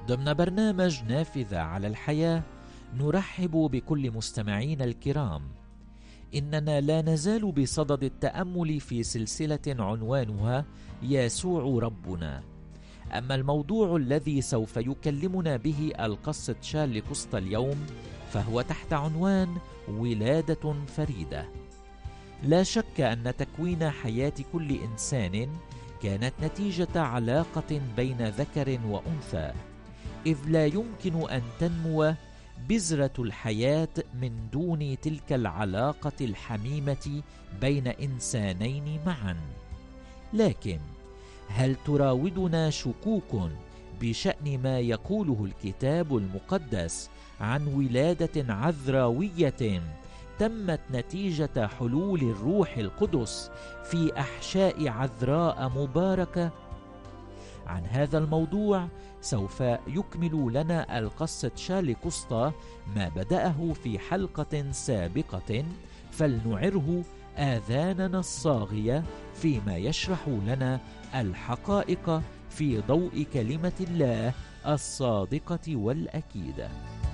ضمن برنامج نافذة على الحياة نرحب بكل مستمعينا الكرام. إننا لا نزال بصدد التأمل في سلسلة عنوانها يسوع ربنا. أما الموضوع الذي سوف يكلمنا به القس تشارلي كوستا اليوم فهو تحت عنوان ولادة فريدة. لا شك أن تكوين حياة كل إنسان كانت نتيجة علاقة بين ذكر وأنثى، إذ لا يمكن أن تنمو بذرة الحياة من دون تلك العلاقة الحميمة بين إنسانين معا. لكن هل تراودنا شكوك بشأن ما يقوله الكتاب المقدس عن ولادة عذراوية تمت نتيجة حلول الروح القدس في أحشاء عذراء مباركة؟ عن هذا الموضوع سوف يكمل لنا القس تشارلي كوستا ما بدأه في حلقة سابقة، فلنعره آذاننا الصاغية فيما يشرح لنا الحقائق في ضوء كلمة الله الصادقة والأكيدة.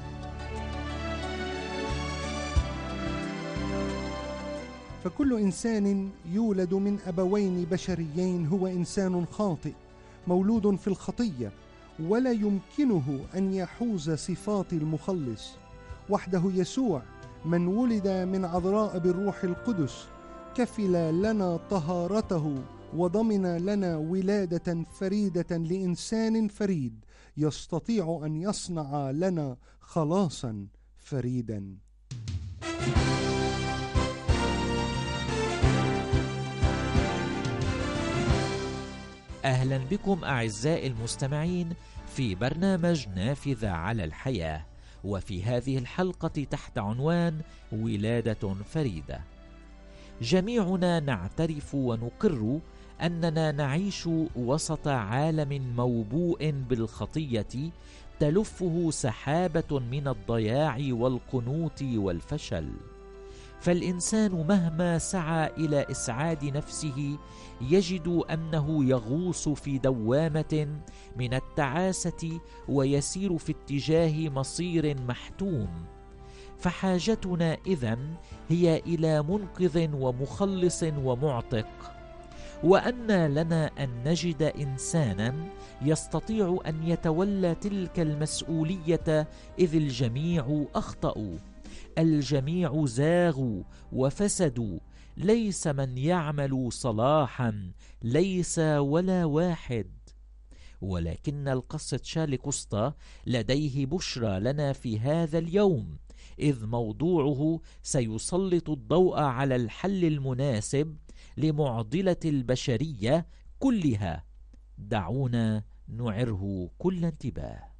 فكل إنسان يولد من أبوين بشريين هو إنسان خاطئ مولود في الخطية، ولا يمكنه أن يحوز صفات المخلص. وحده يسوع من ولد من عذراء بالروح القدس كفل لنا طهارته وضمن لنا ولادة فريدة لإنسان فريد يستطيع أن يصنع لنا خلاصا فريدا. أهلا بكم أعزائي المستمعين في برنامج نافذة على الحياة، وفي هذه الحلقة تحت عنوان ولادة فريدة. جميعنا نعترف ونقر أننا نعيش وسط عالم موبوء بالخطية تلفه سحابة من الضياع والقنوط والفشل، فالإنسان مهما سعى إلى إسعاد نفسه يجد أنه يغوص في دوامة من التعاسة ويسير في اتجاه مصير محتوم. فحاجتنا إذن هي إلى منقذ ومخلص ومعتق، وأن لنا أن نجد إنسانا يستطيع أن يتولى تلك المسؤولية، إذ الجميع أخطأوا، الجميع زاغوا وفسدوا، ليس من يعمل صلاحا، ليس ولا واحد. ولكن القس تشارلي كوستا لديه بشرى لنا في هذا اليوم، إذ موضوعه سيسلط الضوء على الحل المناسب لمعضلة البشرية كلها. دعونا نعره كل انتباه.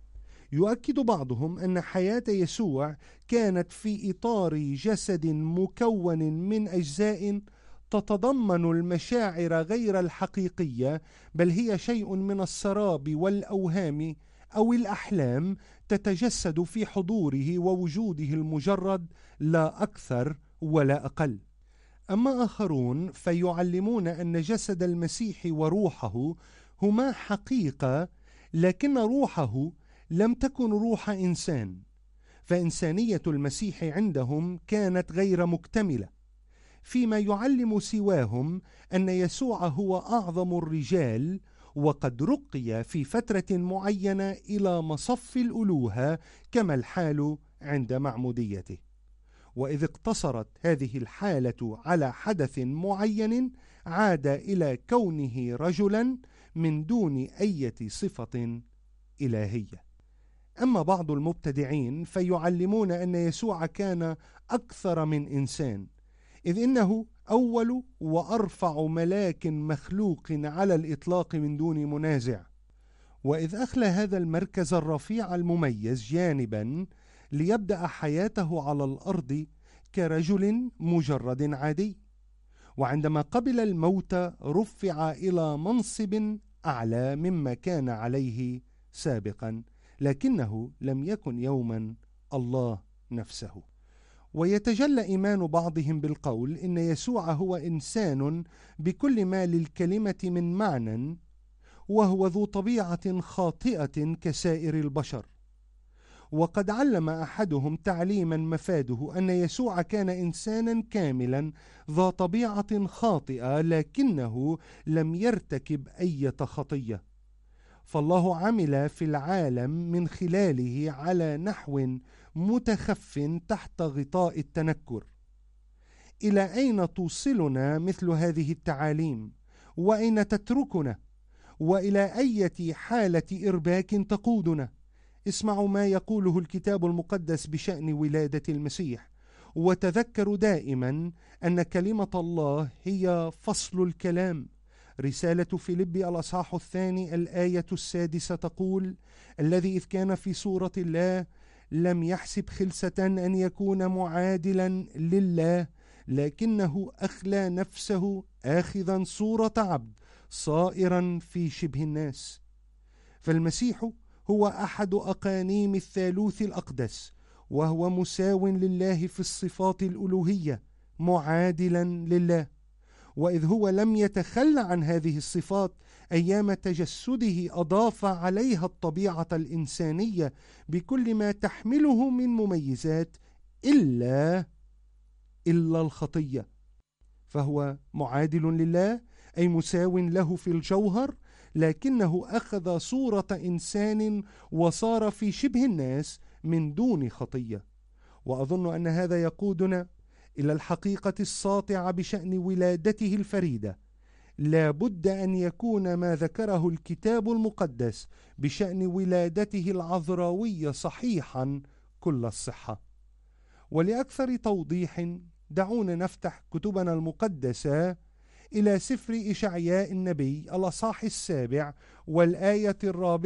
يؤكد بعضهم أن حياة يسوع كانت في إطار جسد مكون من أجزاء تتضمن المشاعر غير الحقيقية، بل هي شيء من السراب والأوهام أو الأحلام تتجسد في حضوره ووجوده المجرد، لا أكثر ولا أقل. أما آخرون فيعلمون أن جسد المسيح وروحه هما حقيقة، لكن روحه لم تكن روح إنسان، فإنسانية المسيح عندهم كانت غير مكتملة، فيما يعلم سواهم أن يسوع هو أعظم الرجال، وقد رقي في فترة معينة إلى مصف الألوهة كما الحال عند معموديته. وإذ اقتصرت هذه الحالة على حدث معين عاد إلى كونه رجلا من دون أي صفة إلهية. أما بعض المبتدعين فيعلمون أن يسوع كان أكثر من إنسان، إذ إنه أول وأرفع ملاك مخلوق على الإطلاق من دون منازع. وإذ أخلى هذا المركز الرفيع المميز جانبا ليبدأ حياته على الأرض كرجل مجرد عادي، وعندما قبل الموت رفع إلى منصب أعلى مما كان عليه سابقا، لكنه لم يكن يوما الله نفسه. ويتجلى إيمان بعضهم بالقول إن يسوع هو إنسان بكل ما للكلمة من معنى، وهو ذو طبيعة خاطئة كسائر البشر. وقد علم أحدهم تعليما مفاده أن يسوع كان إنسانا كاملا ذا طبيعة خاطئة، لكنه لم يرتكب أي خطية. فالله عمل في العالم من خلاله على نحو متخف تحت غطاء التنكر. إلى أين توصلنا مثل هذه التعاليم؟ وأين تتركنا؟ وإلى أي حالة إرباك تقودنا؟ اسمعوا ما يقوله الكتاب المقدس بشأن ولادة المسيح، وتذكروا دائما أن كلمة الله هي فصل الكلام. رسالة فيلبي الأصحاح 2 الآية 6 تقول: الذي إذ كان في صورة الله لم يحسب خلسة أن يكون معادلا لله، لكنه أخلى نفسه آخذا صورة عبد صائرا في شبه الناس. فالمسيح هو أحد أقانيم الثالوث الأقدس، وهو مساو لله في الصفات الألوهية، معادلا لله. وإذ هو لم يتخلى عن هذه الصفات أيام تجسده، أضاف عليها الطبيعة الإنسانية بكل ما تحمله من مميزات إلا الخطية. فهو معادل لله، أي مساو له في الجوهر، لكنه أخذ صورة إنسان وصار في شبه الناس من دون خطية. وأظن أن هذا يقودنا إلى الحقيقة الساطعة بشأن ولادته الفريدة. لا بد أن يكون ما ذكره الكتاب المقدس بشأن ولادته العذراوية صحيحا كل الصحة. ولأكثر توضيح دعونا نفتح كتبنا المقدسة إلى سفر إشعياء النبي الأصحاح 7 والآية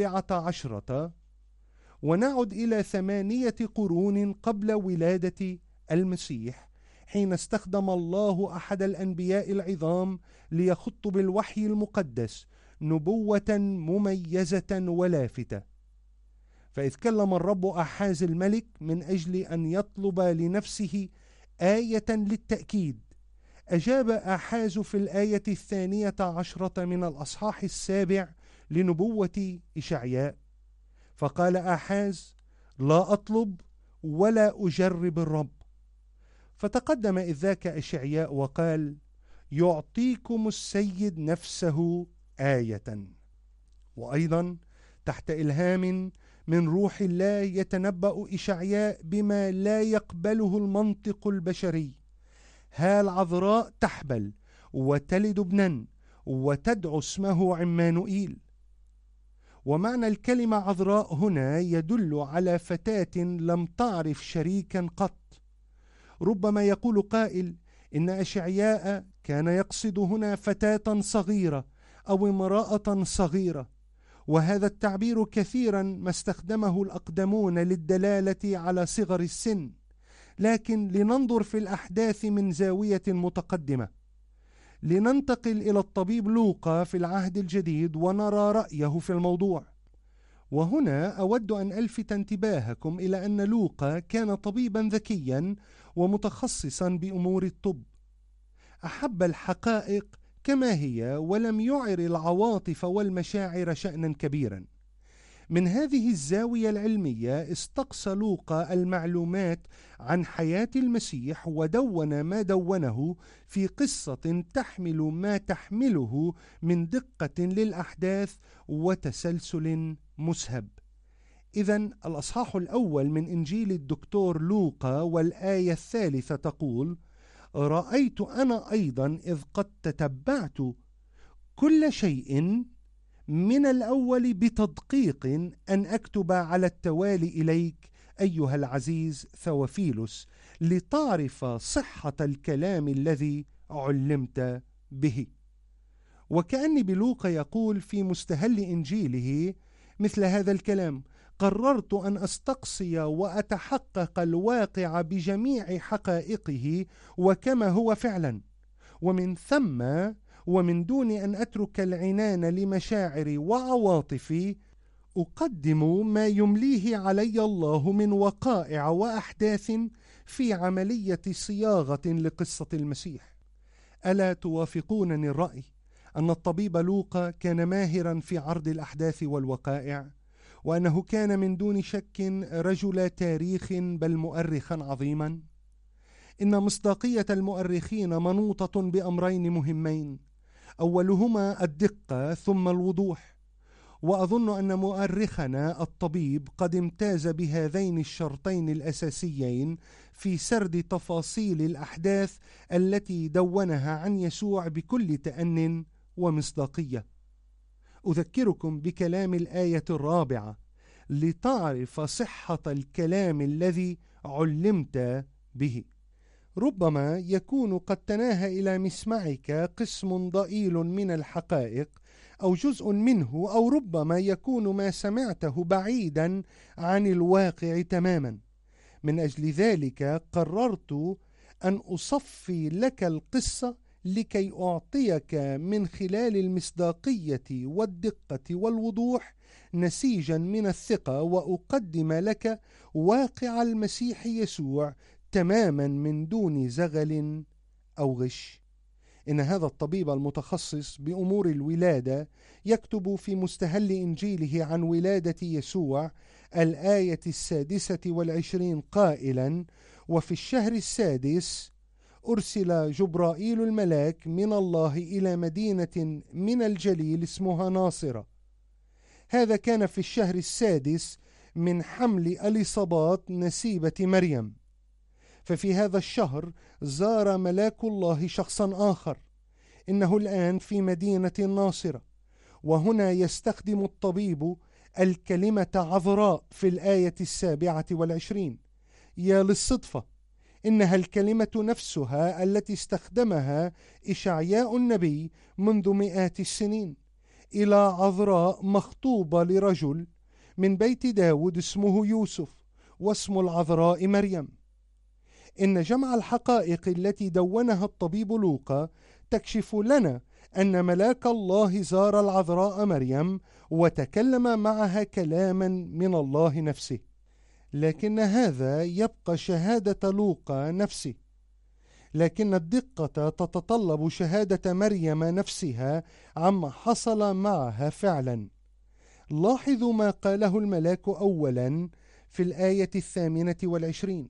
14، ونعد إلى 8 قرون قبل ولادة المسيح، حين استخدم الله أحد الأنبياء العظام ليخط بالوحي المقدس نبوة مميزة ولافتة. فإذ كلم الرب أحاز الملك من أجل أن يطلب لنفسه آية للتأكيد، أجاب أحاز في الآية 12 من الأصحاح 7 لنبوة إشعياء، فقال أحاز: لا أطلب ولا أجرب الرب. فتقدم إذ ذاك إشعياء وقال: يعطيكم السيد نفسه آية. وأيضا تحت إلهام من روح الله يتنبأ إشعياء بما لا يقبله المنطق البشري: ها العذراء تحبل وتلد ابنا وتدعو اسمه عمانوئيل. ومعنى الكلمة عذراء هنا يدل على فتاة لم تعرف شريكا قط. ربما يقول قائل إن أشعياء كان يقصد هنا فتاة صغيرة أو امرأة صغيرة، وهذا التعبير كثيرا ما استخدمه الأقدمون للدلالة على صغر السن. لكن لننظر في الأحداث من زاوية متقدمة. لننتقل إلى الطبيب لوقا في العهد الجديد ونرى رأيه في الموضوع. وهنا أود أن ألفت انتباهكم إلى أن لوقا كان طبيبا ذكيا ومتخصصا بأمور الطب. أحب الحقائق كما هي ولم يعر العواطف والمشاعر شأنا كبيرا. من هذه الزاوية العلمية استقصى لوقا المعلومات عن حياة المسيح ودون ما دونه في قصة تحمل ما تحمله من دقة للأحداث وتسلسل مسهب. إذن الأصحاح الأول من إنجيل الدكتور لوقا والآية 3 تقول: رأيت أنا أيضا إذ قد تتبعت كل شيء من الأول بتدقيق أن أكتب على التوالي إليك أيها العزيز ثوفيلوس، لتعرف صحة الكلام الذي علمت به. وكأن بلوقا يقول في مستهل إنجيله مثل هذا الكلام: قررت أن أستقصي وأتحقق الواقع بجميع حقائقه وكما هو فعلا، ومن ثم ومن دون أن أترك العنان لمشاعري وعواطفي أقدم ما يمليه علي الله من وقائع وأحداث في عملية صياغة لقصة المسيح. ألا توافقونني الرأي أن الطبيب لوقا كان ماهرا في عرض الأحداث والوقائع، وأنه كان من دون شك رجل تاريخ بل مؤرخا عظيما. إن مصداقية المؤرخين منوطة بأمرين مهمين، أولهما الدقة ثم الوضوح، وأظن أن مؤرخنا الطبيب قد امتاز بهذين الشرطين الأساسيين في سرد تفاصيل الأحداث التي دونها عن يسوع بكل تأن ومصداقية. أذكركم بكلام الآية 4 لتعرف صحة الكلام الذي علمت به. ربما يكون قد تناهى إلى مسمعك قسم ضئيل من الحقائق أو جزء منه، أو ربما يكون ما سمعته بعيدا عن الواقع تماما. من أجل ذلك قررت أن أصفي لك القصة لكي أعطيك من خلال المصداقية والدقة والوضوح نسيجا من الثقة، وأقدم لك واقع المسيح يسوع تماما من دون زغل أو غش. إن هذا الطبيب المتخصص بأمور الولادة يكتب في مستهل إنجيله عن ولادة يسوع الآية 26 قائلا: وفي الشهر السادس أرسل جبرائيل الملاك من الله إلى مدينة من الجليل اسمها ناصرة. هذا كان في الشهر السادس من حمل أليصابات نسيبة مريم. ففي هذا الشهر زار ملاك الله شخصا آخر، إنه الآن في مدينة الناصرة. وهنا يستخدم الطبيب الكلمة عذراء في الآية 27. يا للصدفة، إنها الكلمة نفسها التي استخدمها إشعياء النبي منذ مئات السنين إلى عذراء مخطوبة لرجل من بيت داود اسمه يوسف، واسم العذراء مريم. إن جمع الحقائق التي دونها الطبيب لوقا تكشف لنا أن ملاك الله زار العذراء مريم وتكلم معها كلاما من الله نفسه. لكن هذا يبقى شهادة لوقا نفسه، لكن الدقة تتطلب شهادة مريم نفسها عما حصل معها فعلا. لاحظوا ما قاله الملاك أولا في الآية 28: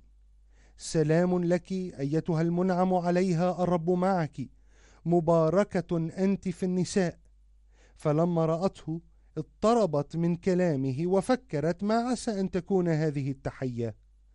سلام لك أيتها المنعم عليها، الرب معك، مباركة أنت في النساء. فلما رأته اضطربت من كلامه وفكرت ما عسى أن تكون هذه التحية.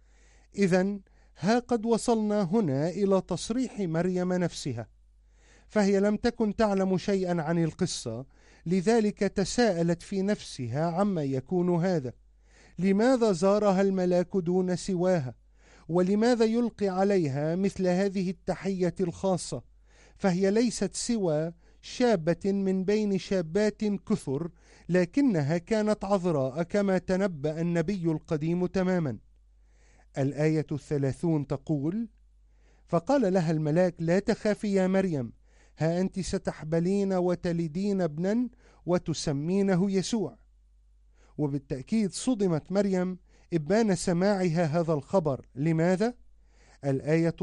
إذن ها قد وصلنا هنا إلى تصريح مريم نفسها، فهي لم تكن تعلم شيئا عن القصة، لذلك تساءلت في نفسها عما يكون هذا. لماذا زارها الملاك دون سواها؟ ولماذا يلقي عليها مثل هذه التحية الخاصة؟ فهي ليست سوى شابة من بين شابات كثر، لكنها كانت عذراء كما تنبأ النبي القديم تماما. الآية 30 تقول: فقال لها الملاك: لا تخافي يا مريم، ها أنت ستحبلين وتلدين ابنا وتسمينه يسوع. وبالتأكيد صدمت مريم إبان سماعها هذا الخبر. لماذا؟ الآية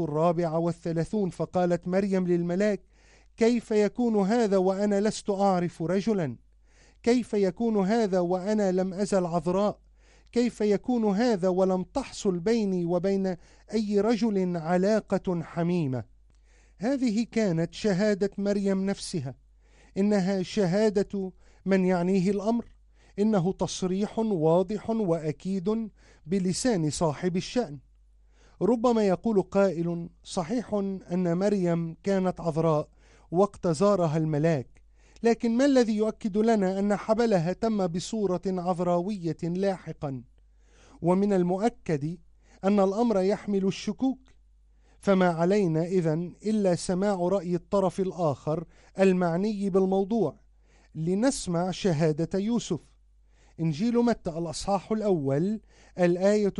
34: فقالت مريم للملاك: كيف يكون هذا وأنا لست أعرف رجلا؟ كيف يكون هذا وأنا لم أزل عذراء؟ كيف يكون هذا ولم تحصل بيني وبين أي رجل علاقة حميمة؟ هذه كانت شهادة مريم نفسها، إنها شهادة من يعنيه الأمر، إنه تصريح واضح وأكيد بلسان صاحب الشأن. ربما يقول قائل: صحيح أن مريم كانت عذراء وقت زارها الملاك، لكن ما الذي يؤكد لنا أن حبلها تم بصورة عذراوية لاحقا؟ ومن المؤكد أن الأمر يحمل الشكوك، فما علينا إذن إلا سماع رأي الطرف الآخر المعني بالموضوع لنسمع شهادة يوسف. إنجيل متى الأصحاح 1 الآية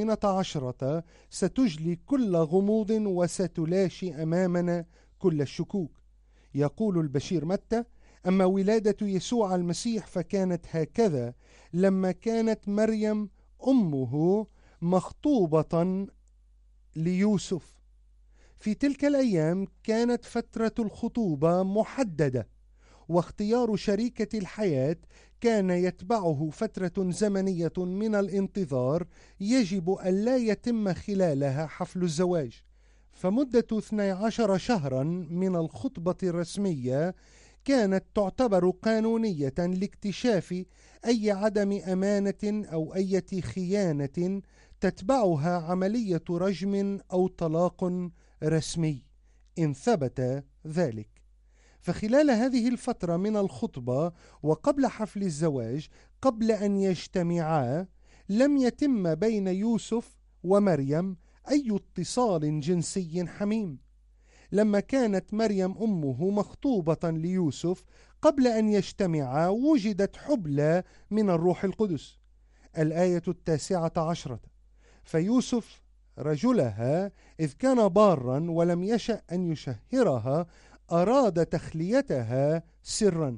18 ستجلي كل غموض وستلاشي أمامنا كل الشكوك. يقول البشير متى: أما ولادة يسوع المسيح فكانت هكذا: لما كانت مريم أمه مخطوبة ليوسف. في تلك الأيام كانت فترة الخطوبة محددة، واختيار شريكة الحياة كان يتبعه فترة زمنية من الانتظار يجب ألا يتم خلالها حفل الزواج. فمدة 12 شهرا من الخطبة الرسمية كانت تعتبر قانونية لاكتشاف أي عدم أمانة أو أي خيانة تتبعها عملية رجم أو طلاق رسمي إن ثبت ذلك. فخلال هذه الفترة من الخطبة وقبل حفل الزواج، قبل أن يجتمعا، لم يتم بين يوسف ومريم أي اتصال جنسي حميم. لما كانت مريم أمه مخطوبة ليوسف قبل أن يجتمعا وجدت حبلى من الروح القدس. الآية 19: فيوسف رجلها إذ كان بارا ولم يشأ أن يشهرها أراد تخليتها سرا.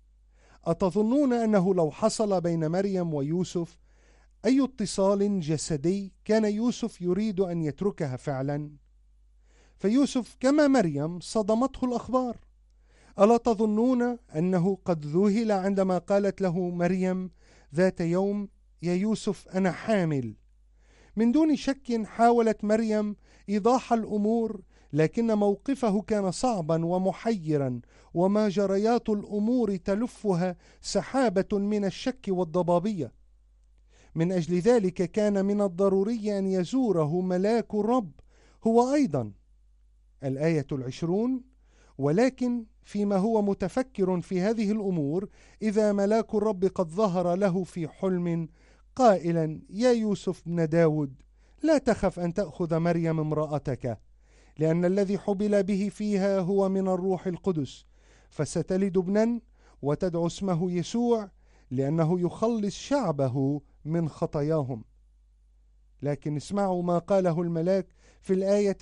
أتظنون أنه لو حصل بين مريم ويوسف أي اتصال جسدي كان يوسف يريد أن يتركها فعلا؟ فيوسف كما مريم صدمته الأخبار. ألا تظنون أنه قد ذهل عندما قالت له مريم ذات يوم: يا يوسف أنا حامل؟ من دون شك حاولت مريم إيضاح الأمور، لكن موقفه كان صعبا ومحيرا، وما جريات الأمور تلفها سحابة من الشك والضبابية. من أجل ذلك كان من الضروري أن يزوره ملاك الرب هو أيضا. الآية 20: ولكن فيما هو متفكر في هذه الأمور إذا ملاك الرب قد ظهر له في حلم قائلا: يا يوسف بن داود لا تخف أن تأخذ مريم امرأتك، لأن الذي حبل به فيها هو من الروح القدس، فستلد ابنا وتدعو اسمه يسوع، لأنه يخلص شعبه من خطاياهم. لكن اسمعوا ما قاله الملاك في الآية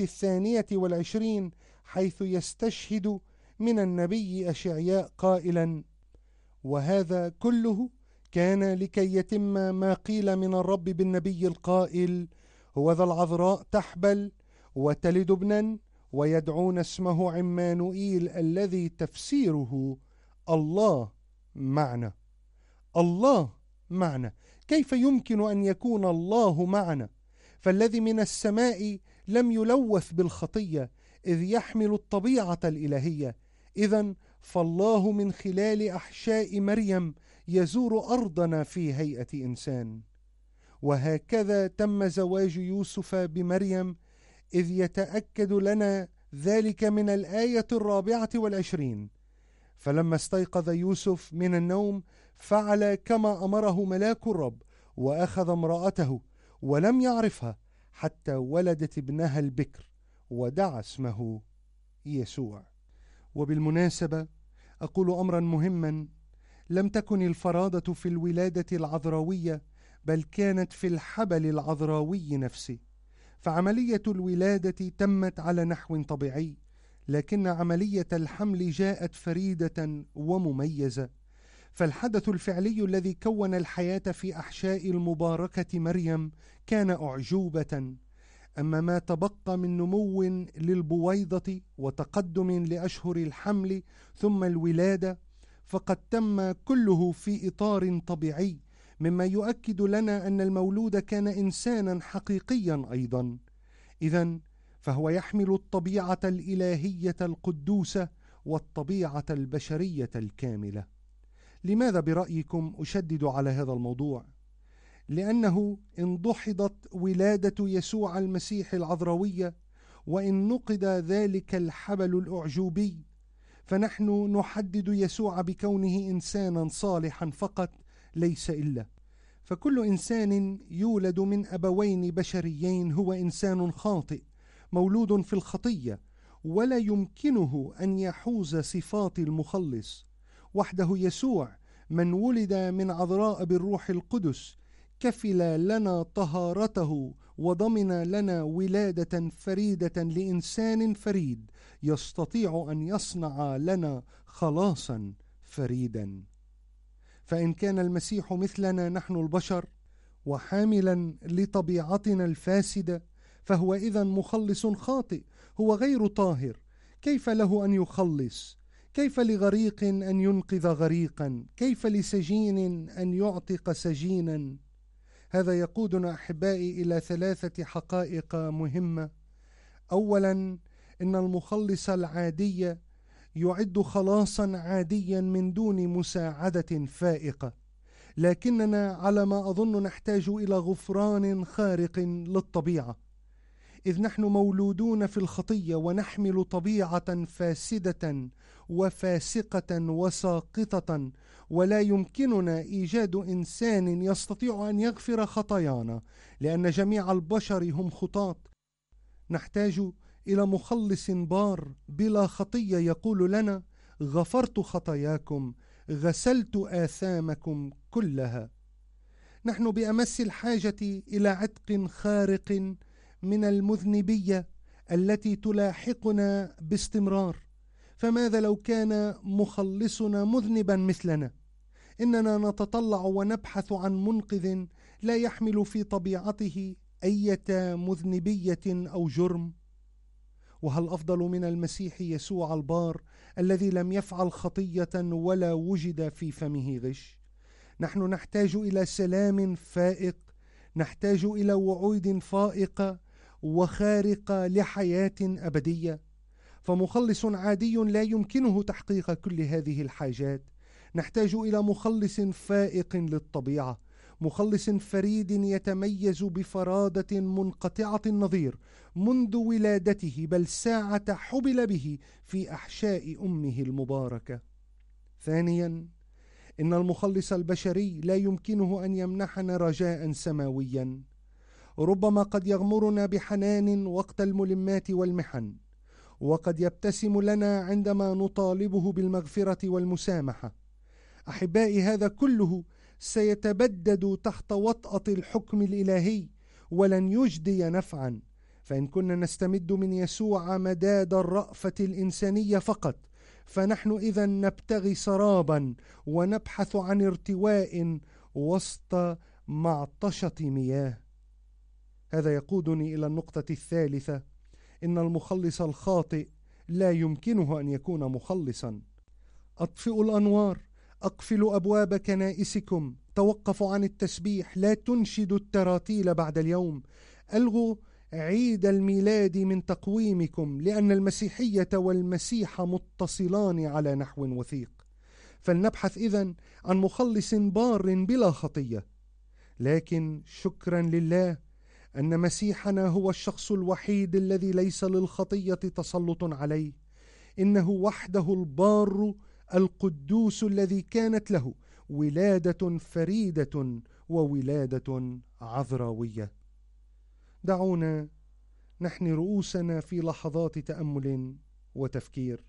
22 حيث يستشهد من النبي أشعياء قائلا: وهذا كله كان لكي يتم ما قيل من الرب بالنبي القائل: هوذا العذراء تحبل وتلد ابنا ويدعون اسمه عمانوئيل، الذي تفسيره الله معنا. الله معنا. كيف يمكن أن يكون الله معنا؟ فالذي من السماء لم يلوث بالخطية إذ يحمل الطبيعة الإلهية. إذن فالله من خلال أحشاء مريم يزور أرضنا في هيئة إنسان. وهكذا تم زواج يوسف بمريم، إذ يتأكد لنا ذلك من الآية 24: فلما استيقظ يوسف من النوم فعل كما أمره ملاك الرب، وأخذ امرأته ولم يعرفها حتى ولدت ابنها البكر، ودعا اسمه يسوع. وبالمناسبة أقول أمرا مهما: لم تكن الفرادة في الولادة العذراوية، بل كانت في الحبل العذراوي نفسه. فعملية الولادة تمت على نحو طبيعي، لكن عملية الحمل جاءت فريدة ومميزة. فالحدث الفعلي الذي كون الحياة في أحشاء المباركة مريم كان أعجوبة. أما ما تبقى من نمو للبويضة وتقدم لأشهر الحمل ثم الولادة فقد تم كله في إطار طبيعي، مما يؤكد لنا أن المولود كان إنسانا حقيقيا أيضا. إذن فهو يحمل الطبيعة الإلهية القدوسة والطبيعة البشرية الكاملة. لماذا برأيكم أشدد على هذا الموضوع؟ لأنه إن دحضت ولادة يسوع المسيح العذراوية، وإن نقض ذلك الحبل الأعجوبي، فنحن نحدد يسوع بكونه إنسانا صالحا فقط، ليس إلا. فكل إنسان يولد من أبوين بشريين هو إنسان خاطئ مولود في الخطية، ولا يمكنه أن يحوز صفات المخلص. وحده يسوع من ولد من عذراء بالروح القدس كفل لنا طهارته وضمن لنا ولادة فريدة لإنسان فريد يستطيع أن يصنع لنا خلاصا فريدا. فإن كان المسيح مثلنا نحن البشر وحاملا لطبيعتنا الفاسدة، فهو إذن مخلص خاطئ، هو غير طاهر. كيف له أن يخلص؟ كيف لغريق أن ينقذ غريقا؟ كيف لسجين أن يعتق سجينا؟ هذا يقودنا أحبائي إلى 3 حقائق مهمة. أولا، إن المخلص العادي يعد خلاصا عاديا من دون مساعدة فائقة، لكننا على ما أظن نحتاج إلى غفران خارق للطبيعة، إذ نحن مولودون في الخطية ونحمل طبيعة فاسدة وفاسقة وساقطة، ولا يمكننا إيجاد إنسان يستطيع أن يغفر خطايانا، لأن جميع البشر هم خطاة. نحتاج إلى مخلص بار بلا خطية يقول لنا: غفرت خطاياكم، غسلت آثامكم كلها. نحن بأمس الحاجة إلى عتق خارق من المذنبية التي تلاحقنا باستمرار. فماذا لو كان مخلصنا مذنبا مثلنا؟ إننا نتطلع ونبحث عن منقذ لا يحمل في طبيعته أية مذنبية أو جرم. وهل أفضل من المسيح يسوع البار الذي لم يفعل خطية ولا وجد في فمه غش؟ نحن نحتاج إلى سلام فائق، نحتاج إلى وعود فائقة وخارقة لحياة أبدية. فمخلص عادي لا يمكنه تحقيق كل هذه الحاجات. نحتاج إلى مخلص فائق للطبيعة، مخلص فريد يتميز بفرادة منقطعة النظير منذ ولادته، بل ساعة حبل به في أحشاء أمه المباركة. ثانيا، إن المخلص البشري لا يمكنه أن يمنحنا رجاء سماويا. ربما قد يغمرنا بحنان وقت الملمات والمحن، وقد يبتسم لنا عندما نطالبه بالمغفرة والمسامحة. أحبائي، هذا كله سيتبدد تحت وطأة الحكم الإلهي ولن يجدي نفعا. فإن كنا نستمد من يسوع مداد الرأفة الإنسانية فقط، فنحن إذن نبتغي سرابا ونبحث عن ارتواء وسط معطشة مياه. هذا يقودني إلى النقطة الثالثة: إن المخلص الخاطئ لا يمكنه أن يكون مخلصا. أطفئوا الأنوار، أقفلوا أبواب كنائسكم، توقفوا عن التسبيح، لا تنشدوا التراتيل بعد اليوم، ألغوا عيد الميلاد من تقويمكم، لأن المسيحية والمسيح متصلان على نحو وثيق. فلنبحث إذن عن مخلص بار بلا خطية. لكن شكرا لله أن مسيحنا هو الشخص الوحيد الذي ليس للخطية تسلط عليه. إنه وحده البار القدوس الذي كانت له ولادة فريدة وولادة عذراوية. دعونا نحني رؤوسنا في لحظات تأمل وتفكير.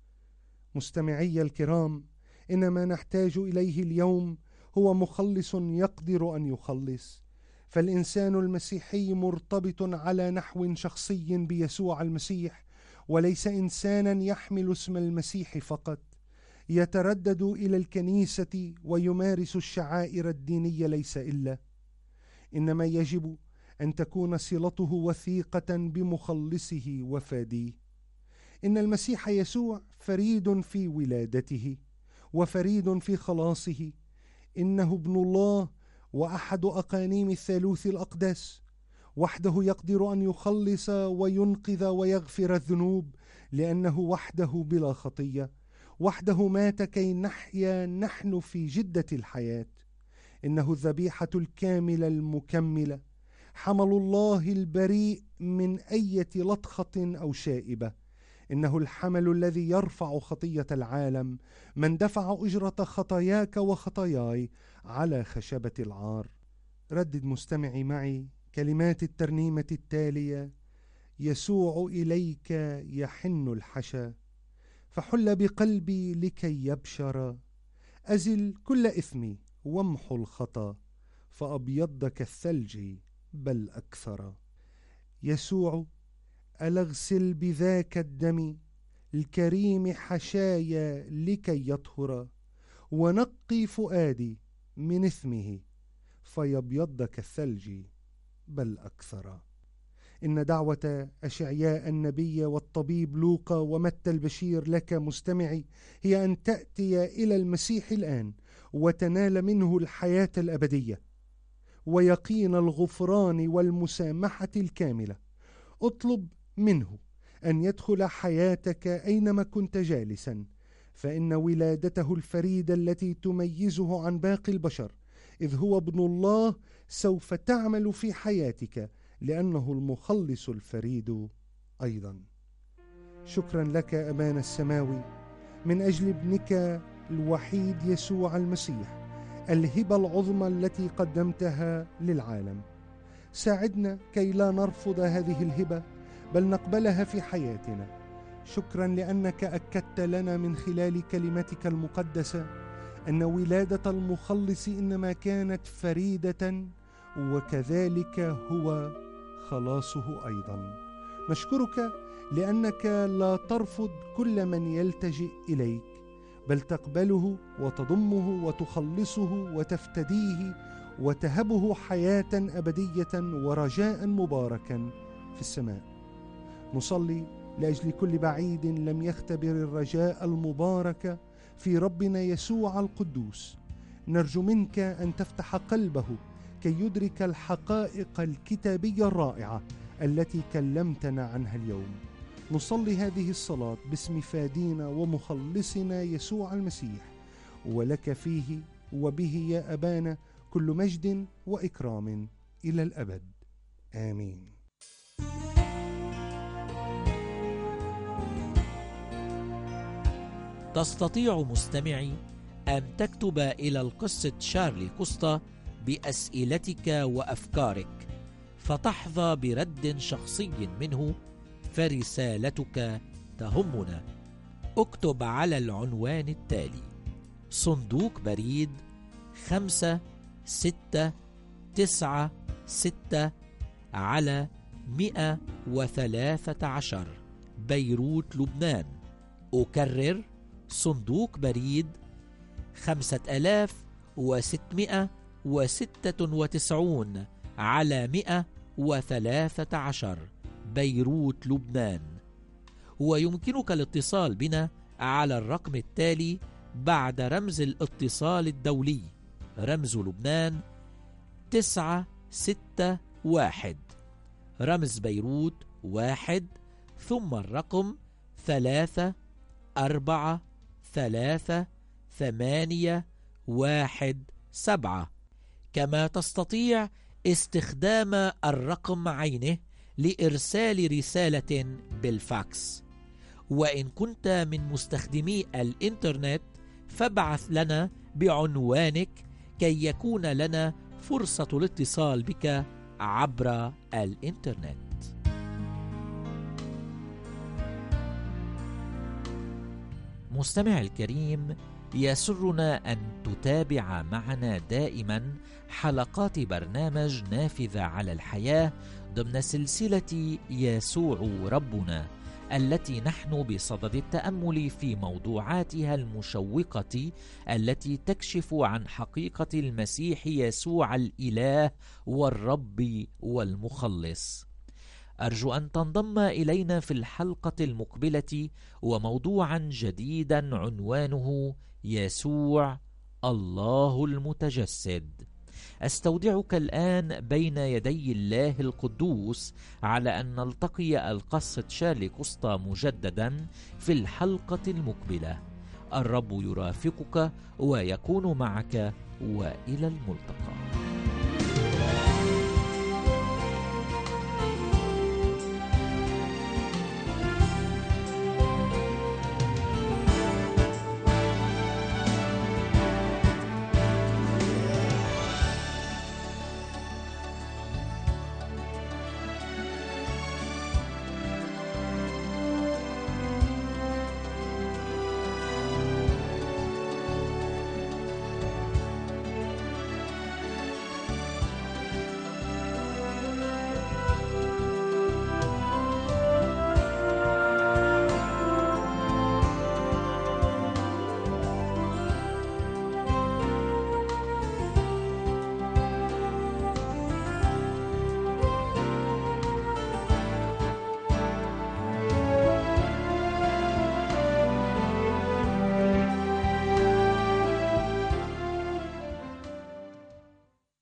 مستمعي الكرام، إن ما نحتاج إليه اليوم هو مخلص يقدر أن يخلص. فالإنسان المسيحي مرتبط على نحو شخصي بيسوع المسيح، وليس إنسانا يحمل اسم المسيح فقط يتردد إلى الكنيسة ويمارس الشعائر الدينية ليس إلا، إنما يجب أن تكون صلته وثيقة بمخلصه وفاديه. إن المسيح يسوع فريد في ولادته وفريد في خلاصه. إنه ابن الله وأحد أقانيم الثالوث الأقدس، وحده يقدر أن يخلص وينقذ ويغفر الذنوب، لأنه وحده بلا خطية، وحده مات كي نحيا نحن في جدة الحياة. إنه الذبيحة الكاملة المكملة، حمل الله البريء من أي لطخة أو شائبة. إنه الحمل الذي يرفع خطية العالم، من دفع أجرة خطاياك وخطاياي على خشبة العار. ردد مستمعي معي كلمات الترنيمة التالية: يسوع إليك يحن الحشا، فحل بقلبي لكي يبشر، أزل كل إثمي وامحو الخطا، فأبيض كالثلج بل أكثر. يسوع، ألا اغسل بذاك الدم الكريم حشايا لكي يطهر، ونقي فؤادي من إثمه فيبيض كالثلج بل أكثر. إن دعوة أشعياء النبي والطبيب لوقا ومتى البشير لك مستمعي هي أن تأتي إلى المسيح الآن وتنال منه الحياة الأبدية ويقين الغفران والمسامحة الكاملة. اطلب منه أن يدخل حياتك أينما كنت جالسا، فإن ولادته الفريدة التي تميزه عن باقي البشر إذ هو ابن الله سوف تعمل في حياتك، لأنه المخلص الفريد أيضا. شكرا لك أبانا السماوي من أجل ابنك الوحيد يسوع المسيح، الهبة العظمى التي قدمتها للعالم. ساعدنا كي لا نرفض هذه الهبة بل نقبلها في حياتنا. شكرا لأنك أكدت لنا من خلال كلمتك المقدسة أن ولادة المخلص إنما كانت فريدة، وكذلك هو خلاصه أيضا. نشكرك لأنك لا ترفض كل من يلتجئ إليك، بل تقبله وتضمه وتخلصه وتفتديه وتهبه حياة أبدية ورجاء مباركا في السماء. نصلي لأجل كل بعيد لم يختبر الرجاء المبارك في ربنا يسوع القدوس. نرجو منك أن تفتح قلبه كي يدرك الحقائق الكتابية الرائعة التي كلمتنا عنها اليوم. نصلي هذه الصلاة باسم فادينا ومخلصنا يسوع المسيح، ولك فيه وبه يا أبانا كل مجد وإكرام إلى الأبد. آمين. تستطيع مستمعي أن تكتب إلى القس شارلي كوستا بأسئلتك وأفكارك، فتحظى برد شخصي منه، فرسالتك تهمنا. اكتب على العنوان التالي: صندوق بريد 5696 على 113 بيروت لبنان. أكرر: صندوق بريد 5696 على 113 بيروت لبنان. ويمكنك الاتصال بنا على الرقم التالي بعد رمز الاتصال الدولي، رمز لبنان 961، رمز بيروت 1، ثم الرقم 3433817. كما تستطيع استخدام الرقم عينه لإرسال رسالة بالفاكس. وإن كنت من مستخدمي الإنترنت فابعث لنا بعنوانك كي يكون لنا فرصة الاتصال بك عبر الإنترنت. مستمع الكريم، يسرنا أن تتابع معنا دائما حلقات برنامج نافذة على الحياة ضمن سلسلة يسوع ربنا، التي نحن بصدد التأمل في موضوعاتها المشوقة التي تكشف عن حقيقة المسيح يسوع الإله والرب والمخلص. أرجو أن تنضم إلينا في الحلقة المقبلة وموضوعا جديدا عنوانه يسوع الله المتجسد. أستودعك الآن بين يدي الله القدوس على أن نلتقي القس شارلي كوستا مجددا في الحلقة المقبلة. الرب يرافقك ويكون معك، وإلى الملتقى.